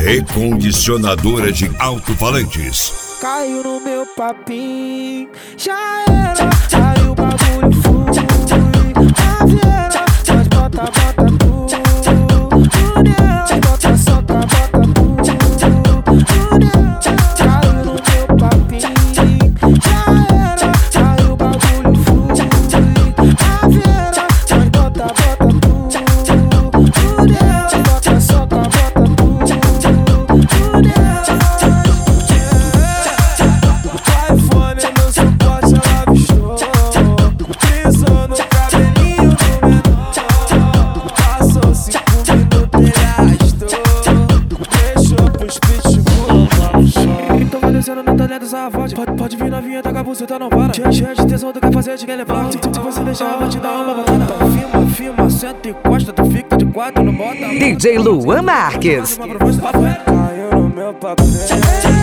Recondicionadora de alto-falantes. Caiu no meu papinho, já era, aí o bagulho flui. A Viera, nós bota tudo nela, bota soca, bota tudo nela. Caiu no meu papinho, já era, aí o bagulho flui. A Viera, nós bota tudo nela, bota soca, bota tudo nela. Pode vir novinha, tá com a buceta, não para. Cheia de tesão, tu quer fazer, te quer levar. Se você deixar, eu vou te dar uma batalha. Então filma, senta e encosta, tu fica de quatro, não bota. DJ Luan Marques. Caiu no meu papel.